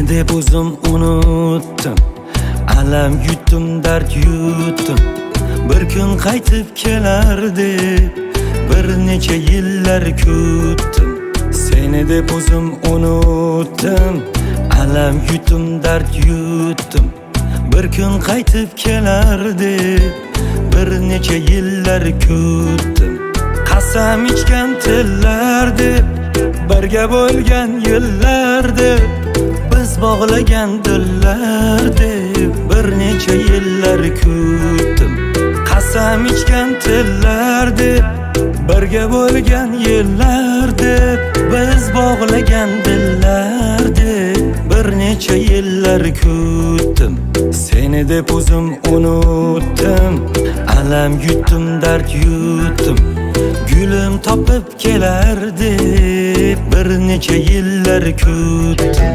deb o'zim unutdim, alam yutdim, dard yutdim. Bir kun qaytib kelar deb bir necha yillar kutdim. Seni deb o'zim unutdim, alam yutdim, dard yutdim. Bir kun qaytib kelar deb bir necha yillar kutdim. Qasam ichgan tillar deb birga bo'lgan yillar deb biz bog'lagan dillar deb bir necha yillar kutdim. Qasam ichgan tillar deb birga bo'lgan yillar deb biz bog'lagan dillar deb bir necha yillar kutdim. Seni deb o'zim unutdim, alam yutdim, dard yutdim. Gülüm topib kelar deb bir necha yillar kutdim.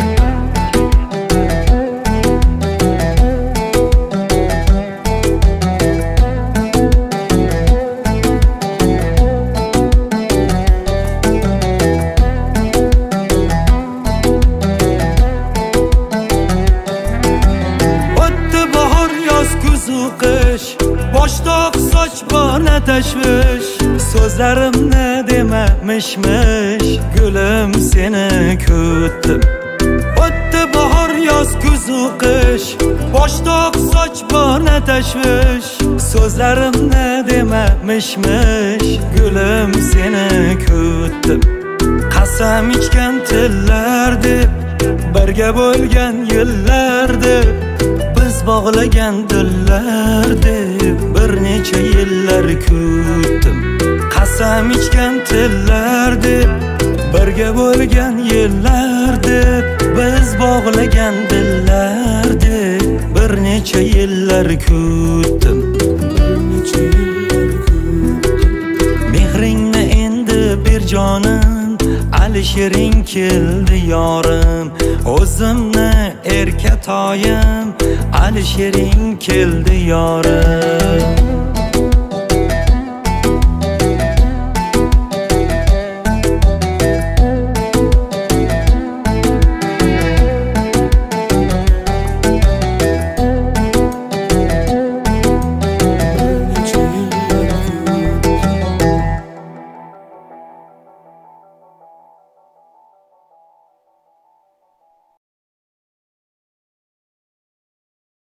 Boshdoq soch bana tashvish, so'zlarimni demamişmiş, gülüm seni kutdim. O'tdi bahor, yoz, kuzu, qish, boshdoq soch bana tashvish, so'zlarimni demamişmiş, gülüm seni kutdim. Qasam ichgan tillar deb birga bo'lgan yillar deb biz bog'lagan dillar deb bir necha yillar kutdim. Qasam ichgan tillar deb birga bo'lgan yillar deb biz bog'lagan dillar deb bir necha yillar kutdim. Mehringni endi ber jonim, Alishering keldi yorim. O'zimni erkatoyim, Alishering keldi yorim.